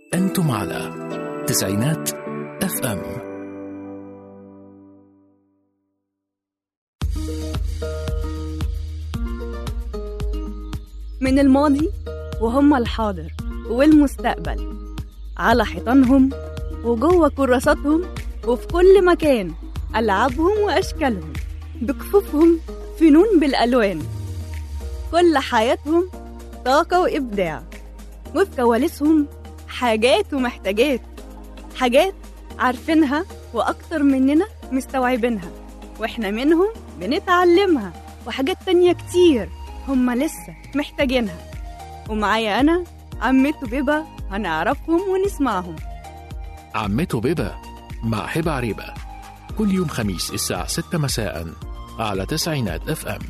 أنتم على تسعينات FM. من الماضي وهم الحاضر والمستقبل، على حيطانهم وجوه كراساتهم وفي كل مكان، ألعابهم وأشكالهم، بكفوفهم فنون بالألوان، كل حياتهم طاقة وإبداع، وفي كواليسهم حاجات ومحتاجات، حاجات عارفينها وأكتر مننا مستوعبينها، وإحنا منهم بنتعلمها، وحاجات تانية كتير هم لسه محتاجينها. ومعايا أنا عمته بيبا، هنعرفهم ونسمعهم. عمته بيبا مع هبة عريبة، كل يوم خميس الساعة 6 مساء على تسعينات FM.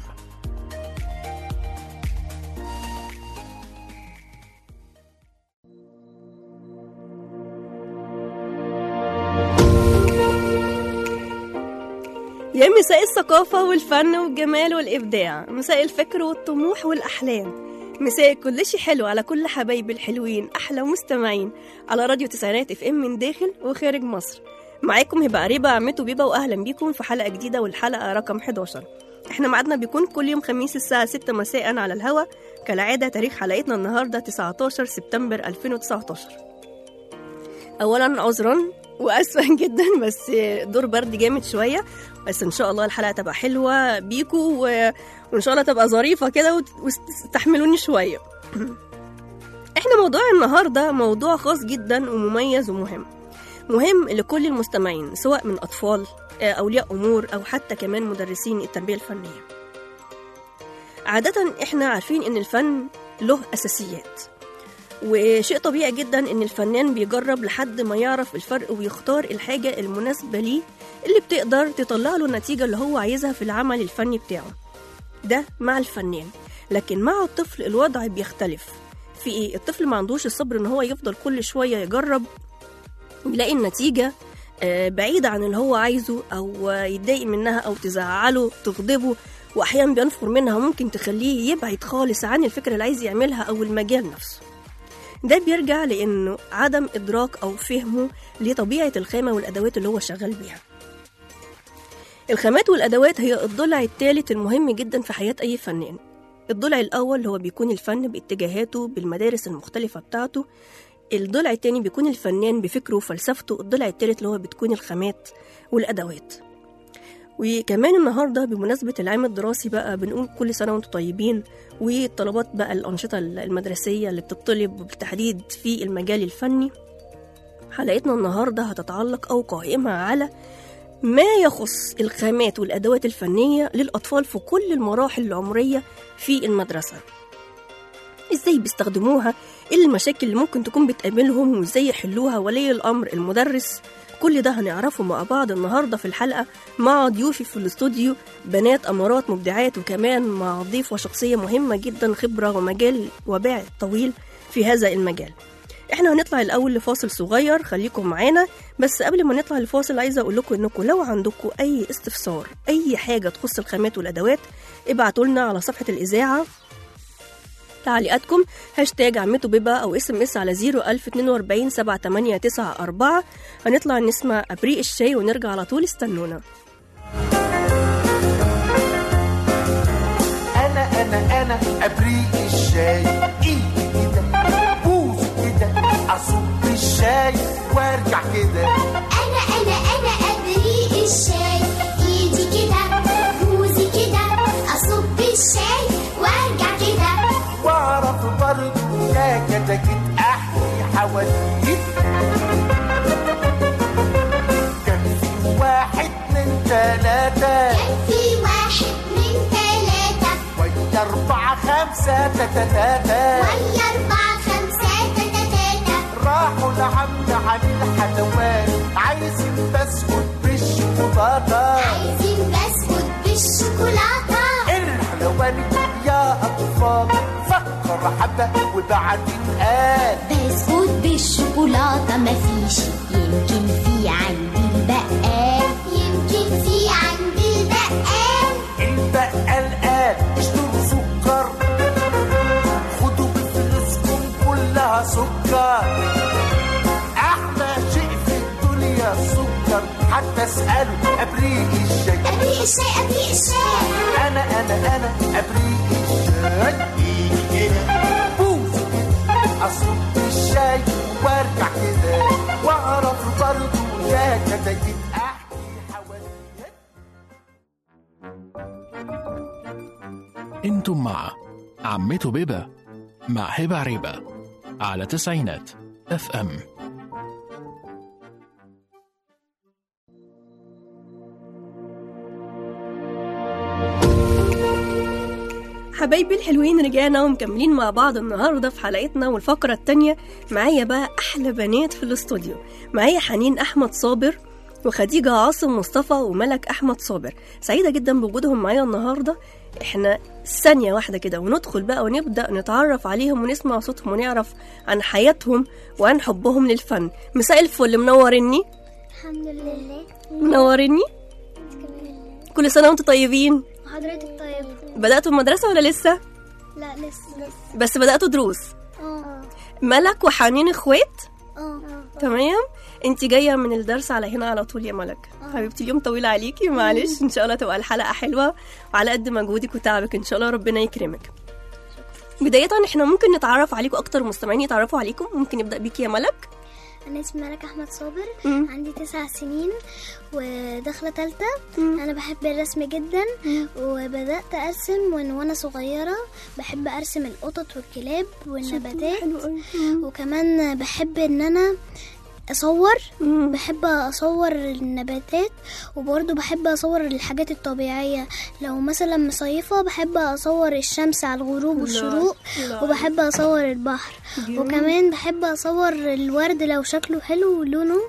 يا مساء الثقافة والفن والجمال والإبداع، مساء الفكر والطموح والأحلام، مساء كل شي حلو على كل حبايب الحلوين، أحلى مستمعين على راديو تسعينات FM من داخل وخارج مصر. معاكم هبة عريبة، عمته بيبا، وأهلا بيكم في حلقة جديدة، والحلقة رقم 11. احنا معادنا بيكون كل يوم خميس الساعة 6 مساء على الهوا كالعادة. تاريخ حلقتنا النهاردة 19 سبتمبر 2019. أولا عذرا وأسفا جدا، بس دور برد جامد شوية، بس إن شاء الله الحلقة تبقى حلوة بيكو وإن شاء الله تبقى ظريفة كده وتستحملوني شوية. إحنا موضوع النهاردة موضوع خاص جدا ومميز ومهم لكل المستمعين، سواء من أطفال، أولياء أمور، أو حتى كمان مدرسين التربية الفنية. عادة إحنا عارفين إن الفن له أساسيات، وشيء طبيعي جدا ان الفنان بيجرب لحد ما يعرف الفرق ويختار الحاجة المناسبة ليه اللي بتقدر تطلع له النتيجة اللي هو عايزها في العمل الفني بتاعه. ده مع الفنان، لكن مع الطفل الوضع بيختلف. في ايه؟ الطفل ما عندوش الصبر ان هو يفضل كل شوية يجرب يلاقي النتيجة بعيدة عن اللي هو عايزه، او يتضايق منها، او تزعله، تغضبه، واحيانا بينفر منها، ممكن تخليه يبعد خالص عن الفكرة اللي عايز يعملها او المجال نفسه. ده بيرجع لأنه عدم إدراك أو فهمه لطبيعة الخامة والأدوات اللي هو شغال بيها. الخامات والأدوات هي الضلع الثالث المهم جدا في حياة أي فنان. الضلع الأول اللي هو بيكون الفن باتجاهاته بالمدارس المختلفة بتاعته، الضلع الثاني بيكون الفنان بفكره وفلسفته، الضلع الثالث اللي هو بتكون الخامات والأدوات. وكمان النهاردة بمناسبة العام الدراسي بقى بنقول كل سنة وانتم طيبين، والطلبات بقى الأنشطة المدرسية اللي بتطلب بالتحديد في المجال الفني. حلقتنا النهاردة هتتعلق أو قائمة على ما يخص الخامات والأدوات الفنية للأطفال في كل المراحل العمرية في المدرسة. إزاي بيستخدموها، إيه المشاكل اللي ممكن تكون بتقابلهم، وإزاي يحلوها ولي الأمر، المدرس. كل ده هنعرفه مع بعض النهاردة في الحلقة مع ضيوفي في الاستوديو، بنات أمارات مبدعات، وكمان مع ضيف وشخصية مهمة جدا، خبرة ومجال وباع طويل في هذا المجال. احنا هنطلع الأول لفاصل صغير، خليكم معانا. بس قبل ما نطلع لفاصل عايزة أقول لكم إنكم لو عندكم أي استفسار، أي حاجة تخص الخامات والأدوات، ابعتوا لنا على صفحة الإذاعة تعليقاتكم هاشتاج عمته بيبا، أو SMS على 01042 7894. هنطلع نسمع أبريق الشاي ونرجع على طول، استنونا. أنا أبريق الشاي، إيدي كده بوز كده، أصب الشاي وارجع كده. أنا أبريق الشاي، إيدي كده بوزي كده، أصب الشاي وارجع كده. واعرف برضه يا كتاكيت احكي حواديت، كان في واحد من ثلاثة، ويا 4 5 تتتاتا، راحوا لعم علي الحلوان، عايزين بسكوت بالشوكولاتة، الحلواني يا أطفال فكر حبة وبعدين قال بسكوت بالشوكولاتة مفيش، يمكن في عندي البقال، البقال قال اشتروا سكر، خدوا بفلوسكم كلها سكر. اسأله أبريق الشاي أبريق الشاي أبريق الشاي أنا أبريق الشاي إيدي كده بوس أصب الشاي وارجع كده وأعرف برضه يا كتاكيت أحكي حواليا. انتم مع عمته بيبة مع هبة عريبة على 90 FM. حبايبي الحلوين، رجعنا ومكملين مع بعض النهاردة في حلقتنا والفقرة التانية. معايا بقى أحلى بنات في الاستوديو. معايا حنين أحمد صابر وخديجة عاصم مصطفى وملك أحمد صابر. سعيدة جدا بوجودهم معايا النهاردة. احنا ثانية واحدة كده وندخل بقى ونبدأ نتعرف عليهم ونسمع صوتهم ونعرف عن حياتهم وعن حبهم للفن. مساء الفل، منورني. الحمد لله. منورني. كل سنة وانتم طيبين. حضرتك طيب؟ بدأتوا المدرسة ولا لسه؟ لا لسه. بس بدأتوا دروس. ملك وحنين اخوات. تمام. انتي جايه من الدرس على هنا على طول يا ملك. حبيبتي اليوم طويل عليكي، معلش. ان شاء الله تبقى الحلقه حلوه وعلى قد مجهودك وتعبك ان شاء الله ربنا يكرمك. بدايه احنا ممكن نتعرف عليكم اكتر، مستمعين يتعرفوا عليكم. ممكن نبدا بيكي يا ملك. أنا اسمي ملك أحمد صابر، عندي 9 سنين وداخلة 3. أنا بحب الرسم جدا وبدأت أرسم وأنا صغيرة. بحب أرسم القطط والكلاب والنباتات، وكمان بحب إن أنا أصور. بحب أصور النباتات، وبرضه بحب أصور الحاجات الطبيعية. لو مثلا مصيفة بحب أصور الشمس على الغروب والشروق، وبحب أصور البحر. وكمان بحب أصور الورد لو شكله حلو ولونه.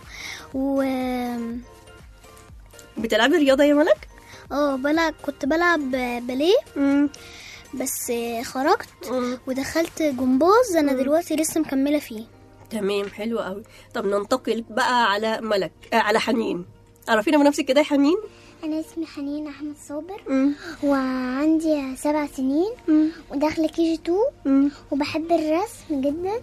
بتلعبي رياضة يا ملك؟ كنت بلعب باليه، بس خرجت ودخلت جمباز. أنا دلوقتي لسه مكملة فيه. تمام، حلو قوي. طب ننتقل بقى على ملك، على حنين. عرفينا بنفسك كده يا حنين. أنا اسمي حنين أحمد صابر، وعندي 7 سنين وداخلة KG2، وبحب الرسم جدا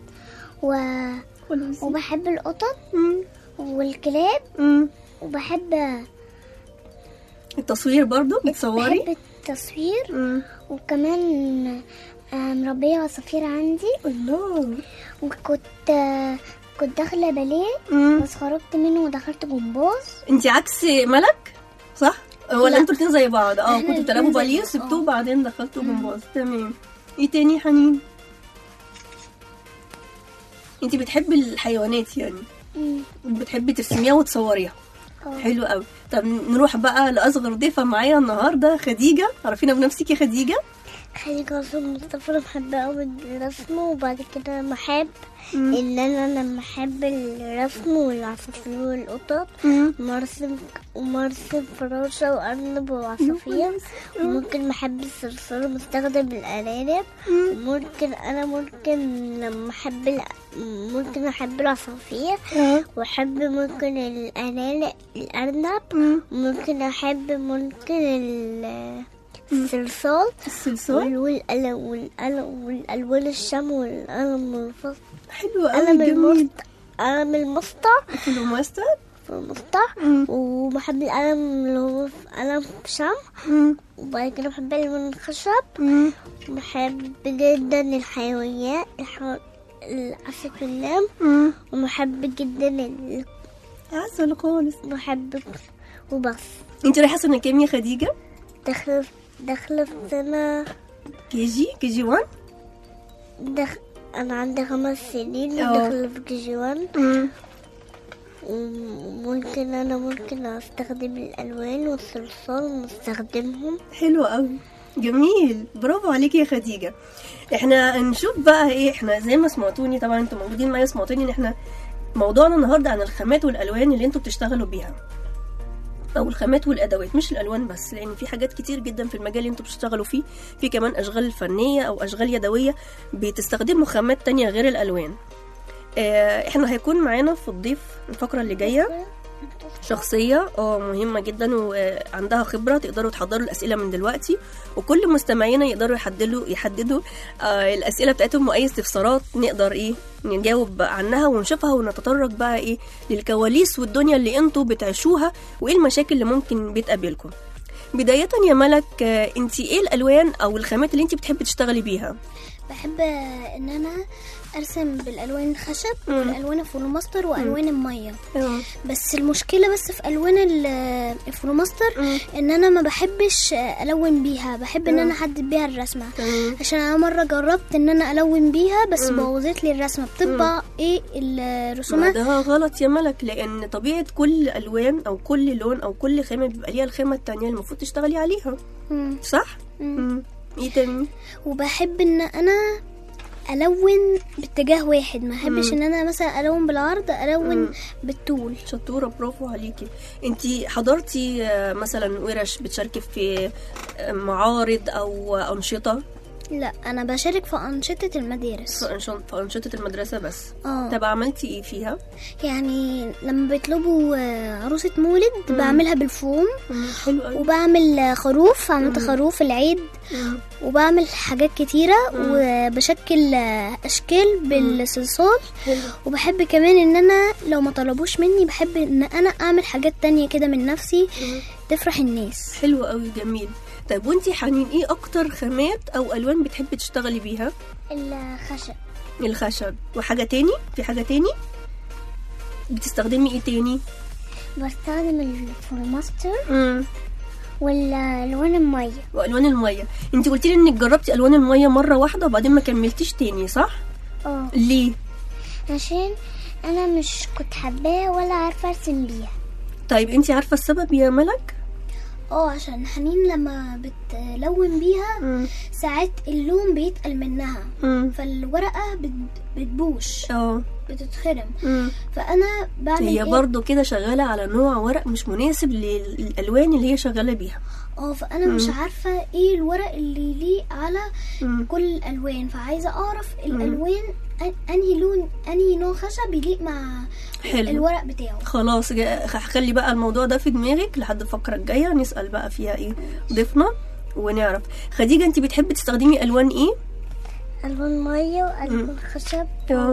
وبحب القطط والكلاب، وبحب التصوير برضو. بتصوري؟ بحب التصوير، وكمان مربية عصافير عندي. الله. وكنت داخلة باليه، بس خرجت منه ودخلت جمباز. انتي عكس ملك صح؟ ولا انتوا الاتنين زي بعض؟ كنتوا بتلعبوا باليه وسبتوه وبعدين دخلتوا جمباز. تمام. ايه تاني حنين؟ انتي بتحبي الحيوانات يعني؟ بتحبي ترسميها وتصوريها. حلو قوي. طب نروح بقى لأصغر ضيفة معايا النهاردة، خديجة. عرفينا بنفسك يا خديجة. خديجة عاصم مصطفى. أنا بحب أوي الرسم، وبعد كده بحب إن أنا لما أحب الرسم والعصافير والقطط مرسم فراشة وأرنب وعصافير. وممكن بحب الصرصار ومستخدم الأرانب. ممكن لما أحب ممكن أحب العصافير، وأحب ممكن الأرنب. ممكن أحب الصلصال والألوان الشمع والقلم الفصل. حلو قوي. قلم المسطر في المسطر. وبحب القلم اللي هو قلم شمع. وبعد كده بحب الألوان الخشب. بحب جدا الحيوانات الأسد واللام. وبحب جدا عسل خالص. بحب وبس. انت رايحة سنة كام يا خديجة؟ داخلة في سنة KG 1. أنا عندي 5 سنين وداخلة في KG 1. ممكن أستخدم الألوان والصلصال ونستخدمهم. حلو قوي، جميل، برافو عليكي يا خديجة. احنا نشوف بقى ايه. احنا زي ما سمعتوني طبعا، انتوا موجودين معايا سمعتوني ان احنا موضوعنا النهارده عن الخامات والألوان اللي انتوا بتشتغلوا بيها، او الخامات والادوات، مش الالوان بس، لان في حاجات كتير جدا في المجال اللي انتوا بتشتغلوا فيه. في كمان اشغال فنيه او اشغال يدويه بتستخدموا خامات تانية غير الالوان. احنا هيكون معانا في الضيف الفقره اللي جايه شخصية مهمة جدا وعندها خبرة، تقدروا تحضروا الأسئلة من دلوقتي، وكل مستمعينا يقدروا يحددوا الأسئلة بتاعتهم وأي استفسارات نقدر نجاوب عنها ونشوفها، ونتطرق بقى للكواليس والدنيا اللي انتوا بتعيشوها وايه المشاكل اللي ممكن بتقابلكم. بداية يا ملك، انتي ايه الألوان أو الخامات اللي انتي بتحبي تشتغلي بيها؟ بحب ان انا ارسم بالالوان الخشب والالوان الفلوماستر والوان الميه. بس المشكله في الوان الفلوماستر ان انا ما بحبش الون بيها، بحب ان انا احدد بيها الرسمه. عشان انا مره جربت ان انا الون بيها بس بوظت لي الرسمه، بتطبع الرسومات. ده غلط يا ملك، لان طبيعه كل الوان او كل لون او كل خامه بيبقى ليها الخامه التانية المفروض تشتغلي عليها. صح. ايه تاني؟ وبحب ان انا الون باتجاه واحد، ما احبش ان انا مثلا الون بالعرض، الون بالطول. شطوره، برافو عليكي. انتي حضرتي مثلا ورش بتشاركي في معارض او انشطه؟ لا، انا بشارك في انشطه المدارس. في انشطه المدرسه بس. طب عملتي ايه فيها؟ يعني لما بيطلبوا عروسه مولد بعملها بالفوم. حلو قوي. وبعمل خروف، عملت خروف العيد. وبعمل حاجات كتيره وبشكل اشكال بالصلصال. وبحب كمان ان انا لو ما طلبوش مني بحب ان انا اعمل حاجات تانية كده من نفسي تفرح الناس. حلو قوي، جميل. طيب وانتي حنين ايه اكتر خامات او الوان بتحبي تشتغلي بيها؟ الخشب. وحاجه تاني؟ في حاجه تاني بتستخدمي ايه تاني؟ بستخدم الفلوماستر والالوان الميه. والوان الميه. انتي قلتي لي انك جربتي الوان الميه مره واحده وبعدين ما كملتيش تاني، صح؟ ليه؟ عشان انا مش كنت حباها ولا عارفه ارسم بيها. طيب انتي عارفه السبب يا ملك؟ عشان حنين لما بتلون بيها ساعات اللون بيتقل منها فالورقه بتبوش، بتتخرم. فانا بعمل هي برضو كده شغاله على نوع ورق مش مناسب للالوان اللي هي شغاله بيها. فانا مش عارفه ايه الورق اللي ليه على كل الالوان، فعايزه اعرف الالوان انهي لون انهي نوع خشب يليق مع الورق بتاعه. خلاص، هخلي بقى الموضوع ده في دماغك لحد الفقره الجايه، نسال بقى فيها ايه ضيفنا ونعرف. خديجه، انت بتحبي تستخدمي الوان ايه؟ الوان ميه والوان خشب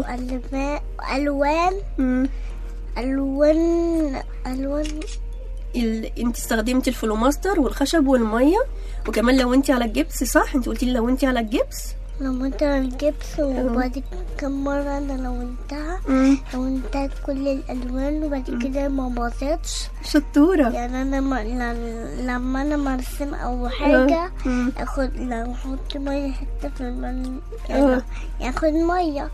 والوان انت استخدمتي الفلوماستر والخشب والميه، وكمان لو انت على الجبس، صح؟ انت قلتي لي لو انت على الجبس. لونت الجبس وبعد كم مرة أنا لونتها كل الألوان وبعد كده ما باظتش. شطورة. يعني أنا لما أنا مرسم أو حاجة أحط مية حتة في الماء، يعني أخد مية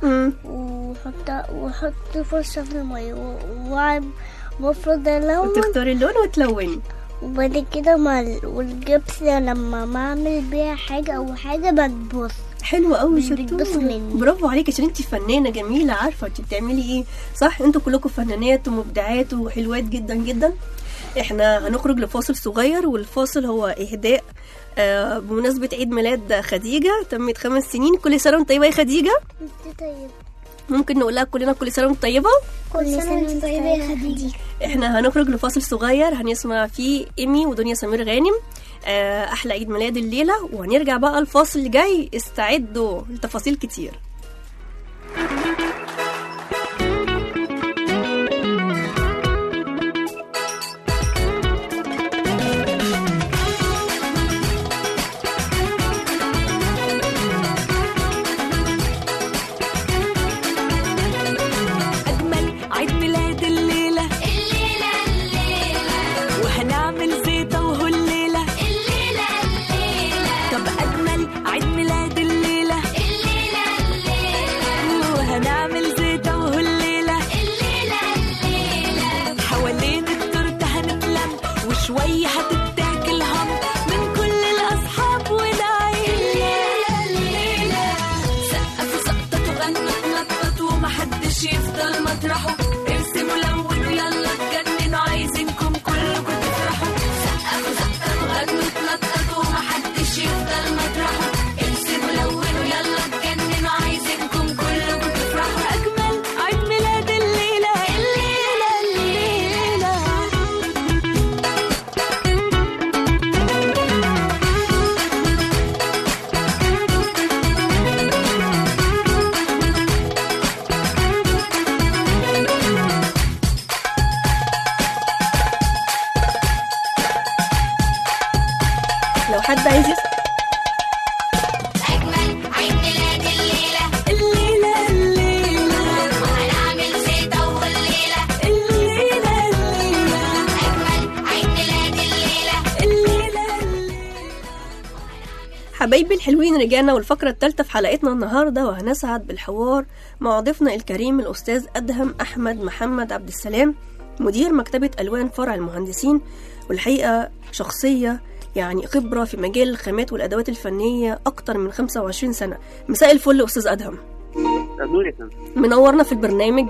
وأحط فرشة في المية وأفرض اللون وتختاري اللون وتلوني. وبعد كده والجبس لما ما أعمل بيها حاجة أو حاجة بتبوظ. حلوة قوي، شطورة، برافو عليكي عشان انتي فنانة جميلة، عارفة انتي بتعملي ايه، صح؟ انتوا كلكم فنانات ومبدعات وحلوات جدا جدا. احنا هنخرج لفاصل صغير، والفاصل هو اهداء بمناسبة عيد ميلاد خديجة، تمت 5 سنين. كل سنة وانت طيبة يا خديجة. طيب، ممكن نقول لها كلنا كل سنة وانت طيبة. كل سنة وانت طيبة يا خديجة. احنا هنخرج لفاصل صغير هنسمع فيه إيمي ودنيا سمير غانم، احلى عيد ميلاد الليلة، وهنرجع بقى الفاصل اللي جاي. استعدوا لتفاصيل كتير. عيد ميلاد الليلة حبايبي الحلوين، رجعنا والفقرة الثالثة في حلقتنا النهاردة، وهنسعد بالحوار مع ضيفنا الكريم الأستاذ أدهم أحمد محمد عبد السلام، مدير مكتبة ألوان فرع المهندسين، والحقيقة شخصية يعني خبرة في مجال الخامات والأدوات الفنية أكتر من 25 سنة. مساء الفل أستاذ أدهم. منورنا في البرنامج.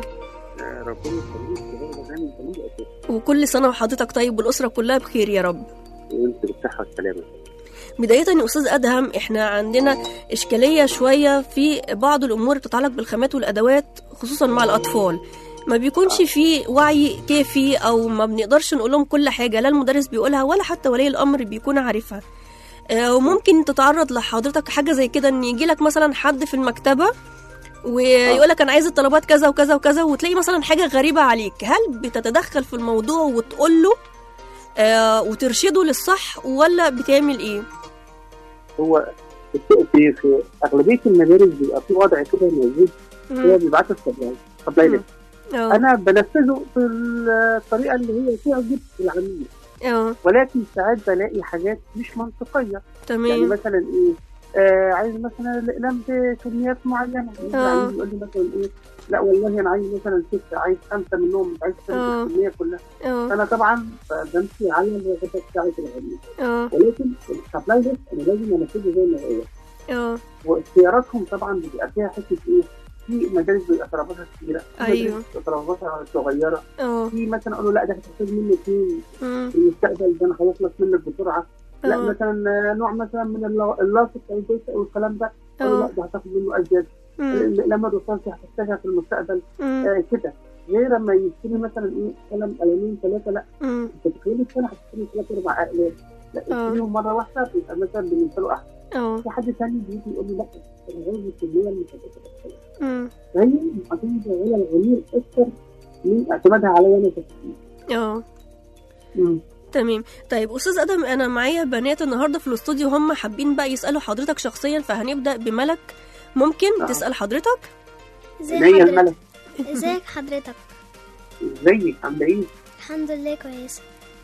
وكل سنة وحضرتك طيب والأسرة كلها بخير يا رب. وانت بالصحة والسلامة. بداية يا أستاذ أدهم، إحنا عندنا إشكالية شوية في بعض الأمور اللي بتتعلق بالخامات والأدوات خصوصا مع الأطفال، ما بيكونش في وعي كافي أو ما بنقدرش نقول لهم كل حاجة، لا المدرس بيقولها ولا حتى ولي الأمر بيكون عارفها. وممكن تتعرض لحضرتك حاجة زي كده، إن يجيلك مثلا حد في المكتبة ويقولك أنا عايز الطلبات كذا وكذا وكذا، وتلاقي مثلا حاجة غريبة عليك، هل بتتدخل في الموضوع وتقوله وترشده للصح ولا بتعمل إيه؟ هو في أغلبية المدارس بيبقى في وضع كده موجود، هو بيبعت الطبيعي أنا بنفذه في الطريقة اللي هي تعجب العميل، ولكن ساعات بلاقي حاجات مش منطقية. تمام. يعني مثلا إيه، عايز مثلا الأقلام بكميات معينة، العميل يقول لي مثلا إيه، لا والله أنا عايز مثلا 6، عايز 5 منهم، مش عايز الكمية كلها. أنا طبعا بمشي على الرغبة بتاعت العميل، ولكن السبلاي ليست أنا لازم أنفذه زي ما هو. واختياراتهم طبعا بيبقى فيها حتة إيه، في مدارس بيبقى طلباتها كبيرة، أيوه طلباتها صغيرة، في مثلا أقول له لا ده هتحتاج مني 2 في المستقبل، ده أنا هيخلص منك بسرعة. لا مثلا نوع مثلا من اللاصق أو البيت أو الكلام ده، أقول له لا ده هتاخد منه أزيد، لما الرصاص هتحتاجها في المستقبل كده. غير ما يشتري مثلا إيه قلم قلمين 3، لا أنت تخيل السنة هتشتري 3 4 أقلام، لا تشتريهم مرة واحدة بيبقى مثلا بالنسبة له أحسن. في حد ثاني بيجي يقول لي لا أنا عايز الكمية اللي هتبقى فهي معتمدة على العميل أكثر من اعتمادها عليا أنا كشخص. تمام. طيب أستاذ أدهم، أنا معايا بنات النهاردة في الاستوديو، هم حابين بقى يسألوا حضرتك شخصيا، فهنبدأ بملك. ممكن تسأل حضرتك؟ ازيك حضرتك؟ ازيك عاملة ايه؟ الحمد لله كويسة.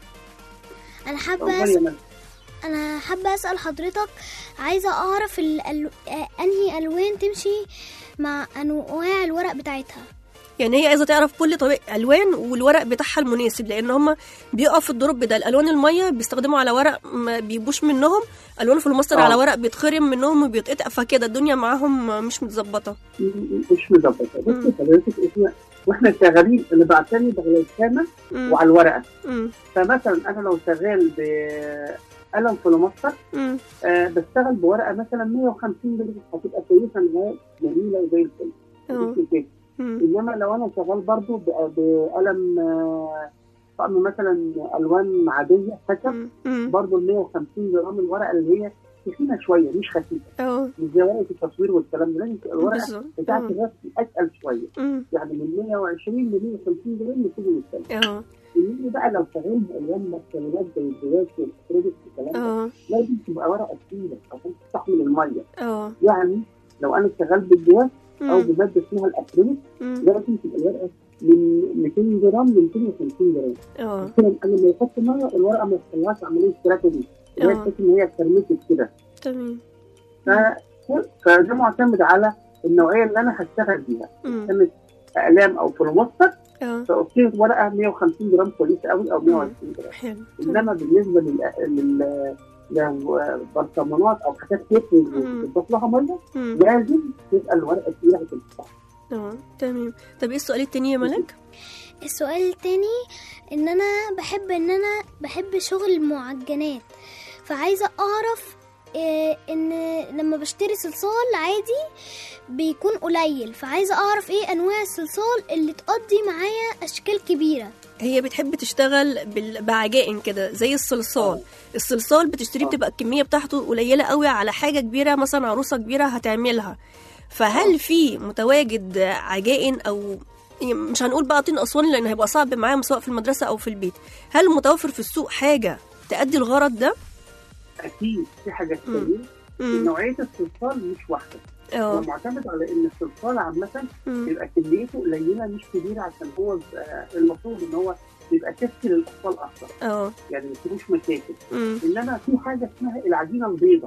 أنا حابة أسأل حضرتك، عايزة أعرف أنهي ألوان تمشي مع أنواع الورق بتاعتها. يعني هي عايزة تعرف كل طريقة ألوان والورق بتاعها المناسب، لأن هم بيقف في الدروب ده الألوان المية بيستخدموا على ورق ما بيبوش منهم، ألوان في الماستر على ورق بيتخرم منهم وبيتقطع، فكده الدنيا معاهم مش متظبطة. مش متظبطة. بس حضرتك واحنا شغالين اللي بعتمد على الخامة وعلى الورقة. فمثلا أنا لو شغال بقلم في الماستر بشتغل بورقة مثلا 150 جنيه، هتبقى كويسة جميلة وزي الفل. انما لو انا شغال برضو بقلم طقم مثلا الوان عاديه خشب، برضو ال 150 جرام الورقه اللي هي تخينه شويه مش خفيفه، مش زي ورقه التصوير والكلام ده، لازم تبقى الورقه بتاعت الرسم اتقل شويه، يعني من 120 ل 150 جرام نبتدي نتكلم. انما بقى لو شغال بالوان مكتبات زي الجواز والاكريليك والكلام ده، لازم تبقى ورقه تقيله عشان تستحمل الميه. يعني لو انا شغال بالجواز او بماده اسمها الاكريليك، لازم تبقى الورقه من 200 جرام ل 250 جرام. كده انا لما يحط ميه الورقه ما تطلعش عمليه استراكه دي، هي تحس ان هي اتكرمشت كده. تمام. فده معتمد على النوعيه اللي انا هشتغل بيها، كانت اقلام او في الماستر، فاوكي ورقه 150 جرام كويسه قوي او 120 جرام. حلو. انما بالنسبه لو برطمانات او حاجات كتير بتضاف لها ميه، لازم تبقى الورقه تقيله هتنفع. تمام. طب ايه السؤال التاني يا ملك؟ السؤال التاني ان انا بحب شغل المعجنات، فعايزه اعرف ان لما بشتري صلصال عادي بيكون قليل، فعايزه اعرف ايه انواع الصلصال اللي تقضي معايا اشكال كبيره. هي بتحب تشتغل بعجائن كده زي الصلصال. الصلصال بتشتريه بتبقى الكميه بتاعته قليله قوي على حاجه كبيره، مثلا عروسه كبيره هتعملها. فهل في متواجد عجائن، او مش هنقول بقى طين اسوان لان هيبقى صعب معاهم سواء في المدرسه او في البيت، هل متوفر في السوق حاجه تأدي الغرض ده؟ اكيد في حاجات كتير. نوعيه الصلصال مش واحده، هو معتمد على ان الصلصال عامه يبقى كميته قليله مش كبيره، عشان هو المفروض ان هو يبقى كافي للاطفال اكتر، يعني ما يصيروش مشاكل. انما في حاجه اسمها العجينه البيضاء،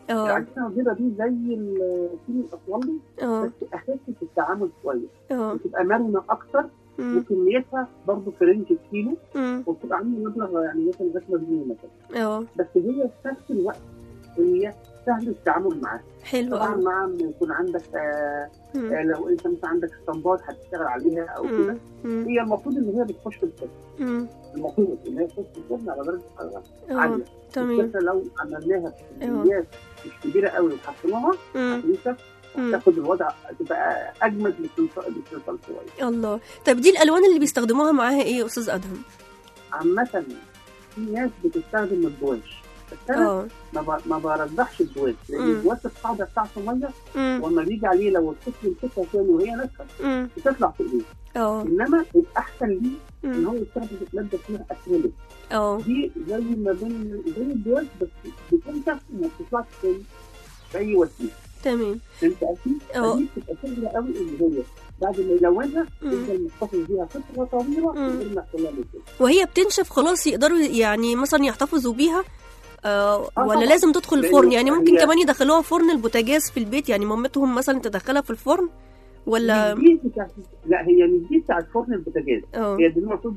العجينه البيضاء دي زي الكيلو الاصولي، بس اخف في التعامل شويه، بتبقى مرنه اكتر، وكميتها برضه في رينج الكيلو، وبتبقى عامله مبلغ يعني مثلا 10 جنيه مثلا. بس هي في نفس الوقت هي سهل التعامل معاها. حلو طبعا مع ما يكون عندك لو انت مثلا عندك اسطمبات هتشتغل عليها او كده، هي المفروض ان هي بتخش في الفرن، المفروض ان هي تخش في الفرن على درجه حراره عاليه. تمام. لو عملناها في كميات مش كبيره قوي وحطيناها تاخد الوضع تبقى اجمد للصلصال شويه. الله. طب دي الالوان اللي بيستخدموها معاها ايه يا استاذ ادهم؟ عامه في ناس بتستخدم الجواش، بس انا ما برجحش الجواش، لان الجواش القاعده بتاعته ميه، وما بيجي عليه لو الطفل يمسكها تاني وهي ناشفه بتطلع في ايديه. انما الاحسن ليه ان هو يستخدم ماده اسمها اكريليك. دي زي ما بين زي الجواش بس بتنشف وما بتطلعش تاني باي وسيله. تمام. فهمت قصدي؟ دي بتبقى سهله قوي ان هي بعد ما يلونها يفضل محتفظ بيها فتره طويله من غير ما يحصل لها مشكله. وهي بتنشف خلاص يقدروا يعني مثلا يحتفظوا بيها ولا لازم تدخل الفرن؟ يعني ممكن كمان يدخلوها فرن البوتاجاز في البيت، يعني مامتهم مثلا تدخلها في الفرن ولا لا هي مش دي بتاعت فرن البوتاجاز. هي دي المفروض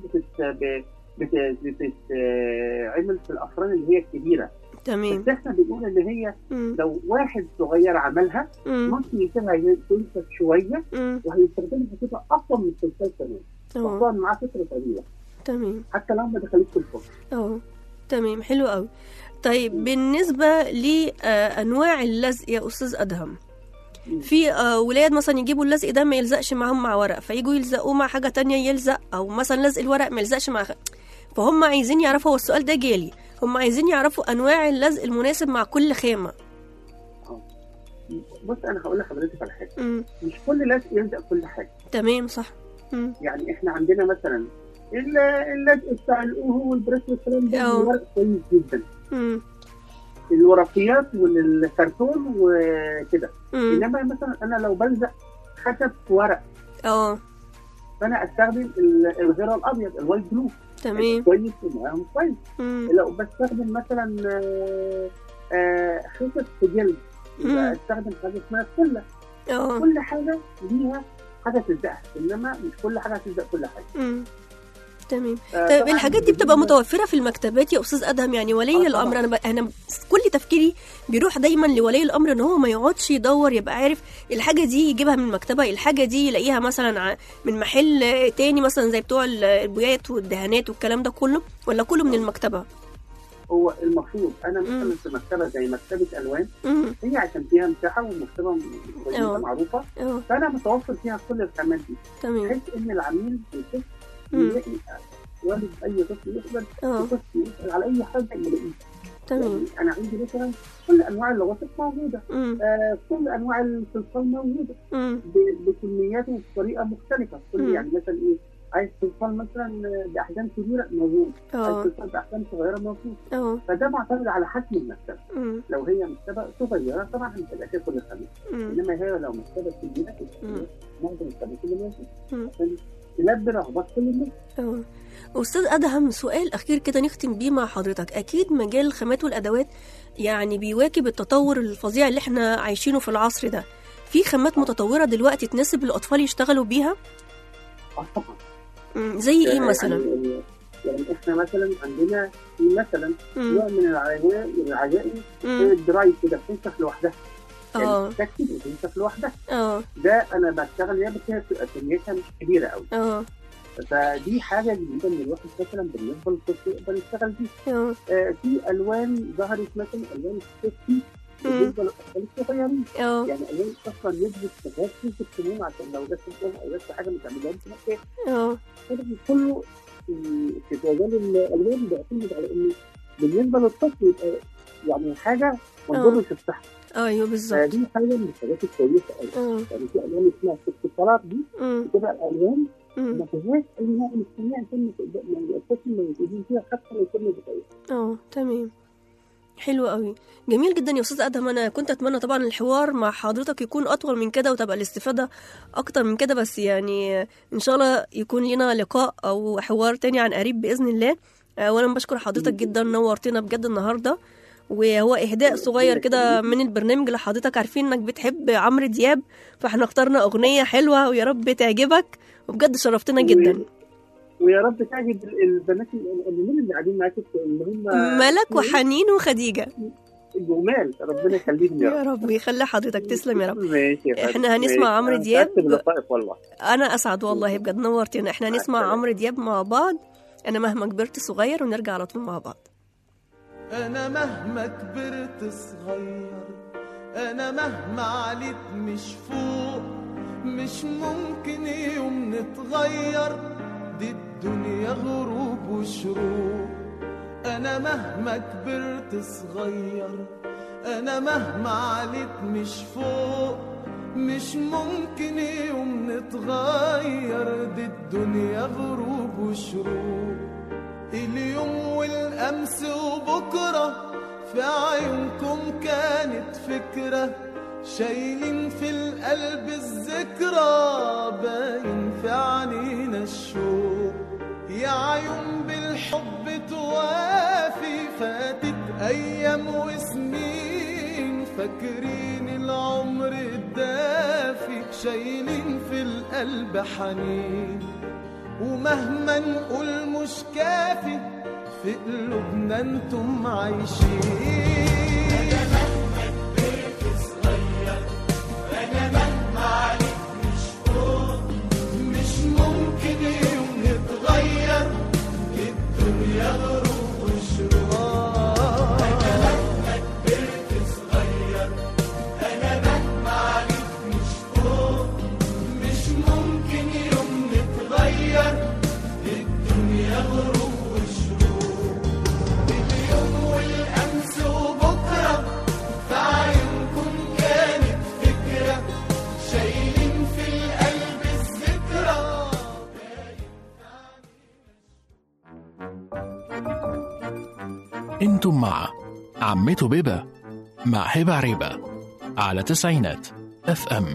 بتتعمل في الافران اللي هي الكبيره. تمام. بس احنا بنقول ان هي لو واحد صغير عملها ممكن يسيبها تنشف شويه وهيستخدمها تبقى اقوى من الصلصال كمان، وطبعا معاه فتره طويله. تمام. حتى لو ما دخلتش في الفرن. تمام. حلو قوي. طيب بالنسبه لانواع اللزق يا استاذ ادهم، في ولاد مثلا يجيبوا اللزق ده ما يلزقش معاهم مع ورق، فييجوا يلزقوه مع حاجه تانية يلزق، او مثلا لزق الورق ما يلزقش مع فهم عايزين يعرفوا، هو السؤال ده جالي، هم عايزين يعرفوا انواع اللزق المناسب مع كل خامه. بص انا هقول لحضرتك على حاجه، مش كل لزق يلزق كل حاجه. تمام صح. يعني احنا عندنا مثلا اللزق بتاع القهوه والبريس والكلام ده الورق كويس جدا. الورقيات والكرتون وكده. انما مثلا انا لو بلزق خشب في ورق فانا استخدم الغيره الابيض الوايت جلو. تمام. كويس ومعاهم كويس. لو بستخدم مثلا خشب في جلد استخدم حاجه اسمها السله. كل حاجه ليها حاجه تلزقها، انما مش كل حاجه هتلزق كل حاجه. تمام. طيب الحاجات دي بتبقى متوفره في المكتبات يا استاذ ادهم؟ يعني ولي الامر انا كل تفكيري بيروح دايما لولي الامر ان هو ما يقعدش يدور، يبقى عارف الحاجه دي يجيبها من المكتبه، الحاجه دي يلاقيها مثلا من محل تاني مثلا زي بتوع البويات والدهانات والكلام ده كله، ولا كله من المكتبه؟ هو المفروض انا مثلا في مكتبه زي مكتبه الوان، هي عشان فيها مساحه ومكتبه كويسه معروفه، فانا متوفر فيها كل الخامات دي، بحيث ان العميل بيشوف يلاقي والد اي طفل يقبل يسال على اي حاجه يلاقيها. تمام. يعني انا عندي مثلا كل انواع اللغات موجوده، كل انواع الصلصال موجوده بكميات وبطريقه مختلفه. كل يعني مثلا ايه، عايز صلصال مثلا باحجام كبيره موجود، عايز صلصال باحجام صغيره موجود. فده معتمد على حجم المكتبه. لو هي مكتبه صغيره طبعا هتبقى فيها كل الخامات، انما هي لو مكتبه كبيره معظم الخامات اللي موجوده عشان تلبي رغبات كل الناس. أستاذ أدهم، سؤال أخير كده نختم بيه مع حضرتك. أكيد مجال الخامات والأدوات يعني بيواكب التطور الفظيع اللي احنا عايشينه في العصر ده. في خامات متطورة دلوقتي تناسب الأطفال يشتغلوا بيها؟ طبعا. زي إيه مثلا؟ يعني احنا مثلا عندنا مثلا نوع من العجائن الدراي كده بتنشف لوحدها، يعني بتكتب وتنشف لوحدها. ده أنا بشتغل بيها، بس هي بتبقى كميتها مش كبيرة أوي. فدي حاجه جديده ان الواحد مثلا بالنسبه للطفل يقدر يشتغل بيها. في الوان ظهرت مثلا الوان السيفتي بالنسبه للاطفال الصغيرين، يعني الوان اصلا يثبت شغال في السنون عشان لو جت الام او جت حاجه ما تعملهاش مكان. هذا كله في مجال الالوان بيعتمد على انه بالنسبه للطفل يبقى يعني حاجه ما تضرش الصحه. ايوه بالظبط. دي حاجه من الحاجات الكويسه قوي. يعني في الوان اسمها الكولرات دي بتبقى الالوان ما فيهاش اي نوع من الصناعه عشان الطفل ما يجيبين فيها حتى لو كنا بطريقه. تمام. حلو قوي، جميل جدا يا استاذ ادهم. انا كنت اتمنى طبعا الحوار مع حضرتك يكون اطول من كده وتبقى الاستفاده اكتر من كده، بس يعني ان شاء الله يكون لنا لقاء او حوار تاني عن قريب باذن الله. وانا بشكر حضرتك جدا، نورتنا بجد النهارده، وهو إهداء صغير كده من البرنامج لحضرتك. عارفين إنك بتحب عمرو دياب، فاحنا اخترنا أغنية حلوة ويا رب تعجبك، وبجد شرفتنا جدا. ويا رب تعجب البنات اللي قاعدين معاكي اللي هم ملك وحنين وخديجة. جمال، ربنا يخليهم يا رب يخلي حضرتك. تسلم يا رب. ماشي. احنا هنسمع عمرو دياب. والله انا اسعد والله بجد، نورتنا. احنا هنسمع عمرو دياب مع بعض، انا مهما كبرت صغير، ونرجع على طول مع بعض. انا مهما كبرت صغير، انا مهما عليت مش فوق، مش ممكن يوم نتغير، دي الدنيا غروب وشروق. أنا مهما كبرت صغير، أنا مهما عليت مش فوق، مش ممكن يوم نتغير، دي الدنيا غروب وشروق. اليوم والأمس وبكرة في عيونكم كانت فكرة، شايلين في القلب الذكرى، باين في عنينا الشوق. يا عيون بالحب توافي، فاتت أيام وسنين، فاكرين العمر الدافي، شايلين في القلب حنين. ومهما نقول مش كافي، في قلوبنا انتم عايشين. أنا مهما كبرت صغير، أنا مهما عليك مش فوق، مش ممكن يوم نتغير، الدنيا غروب وشروق. أنا مهما كبرت صغير، أنا مهما عليك مش فوق، مش ممكن يوم نتغير، الدنيا غروب وشروق. اليوم والأمس وبكرة في عيونكم كانت فكرة، شايلين في القلب الذكرى. انتم مع عمته بيبة مع هبة عريبة على 90 FM.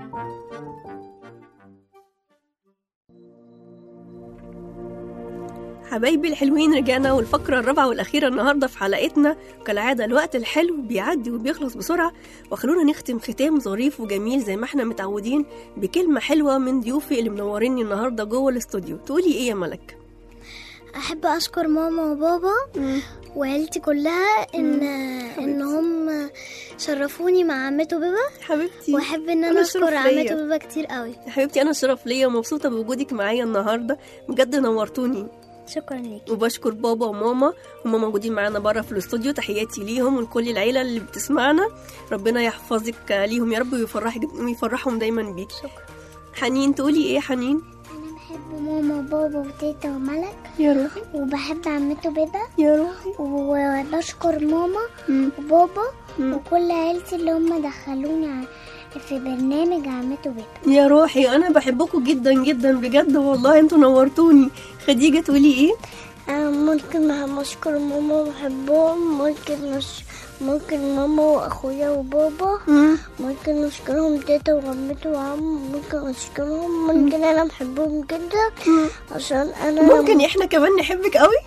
حبايبي الحلوين، رجعنا والفقرة الرابعة والأخيرة النهاردة في حلقتنا. كالعادة الوقت الحلو بيعدي وبيخلص بسرعة، وخلونا نختم ختام ظريف وجميل زي ما احنا متعودين بكلمة حلوة من ضيوفي اللي منوريني النهاردة جوه الاستوديو. تقولي ايه يا ملك؟ احب اشكر ماما وبابا وعيلتي كلها ان هم شرفوني مع عمته بيبا حبيبتي. واحب ان انا اشكر عمته بيبا كتير قوي. حبيبتي انا الشرف ليا ومبسوطه بوجودك معايا النهارده، بجد نورتوني. شكرا ليكي. وبشكر بابا وماما، هم موجودين معانا بره في الاستوديو. تحياتي ليهم ولكل العيله اللي بتسمعنا، ربنا يحفظك ليهم يا رب ويفرحهم دايما بيك. شكرا. حنين تقولي ايه؟ حنين انا بحب ماما وبابا وتيتا وملك يا روحي، وبحب عمته بيبا يا روحي، وبشكر ماما وبابا وكل عيلتي اللي هم دخلوني في برنامج عمته بيبا. يا روحي انا بحبكم جدا جدا بجد والله، انتوا نورتوني. خديجه تقولي ايه؟ ممكن اشكر ماما وبحبهم، ممكن ماما واخويا وبابا، ممكن اشكرهم تيتا وعمته وعم، ممكن اشكرهم، ممكن انا بحبهم جدا عشان انا ممكن احنا كمان نحبك قوي.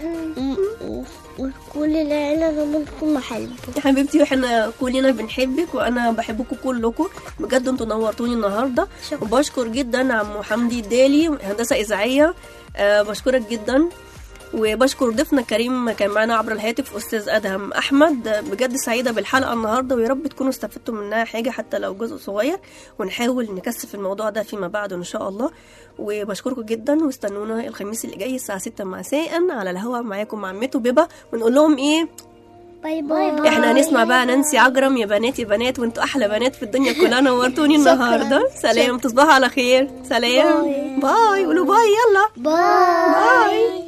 وكل العيله انا ممكن احبك يا حبيبتي، واحنا كلنا بنحبك وانا بحبكم كلكم بجد، انتوا نورتوني النهارده. وبشكر جدا عمو حمدي الدالي هندسه اذاعيه، بشكرك جدا. وبشكر ضيفنا الكريم كان معنا عبر الهاتف أستاذ أدهم أحمد. بجد سعيدة بالحلقة النهاردة، ويا رب تكونوا استفدتوا منها حاجة حتى لو جزء صغير، ونحاول نكثف الموضوع ده فيما بعد إن شاء الله. وبشكركم جدا، واستنونا الخميس اللي جاي الساعة 6 مساء على الهواء معاكم عمته بيبا. ونقول لهم إيه؟ باي باي. احنا هنسمع بقى نانسي عجرم، يا بنات يا بنات وانتوا أحلى بنات في الدنيا كلها. نورتوني النهاردة. سلام، تصبحوا على خير. سلام. باي. قولوا باي. يلا باي.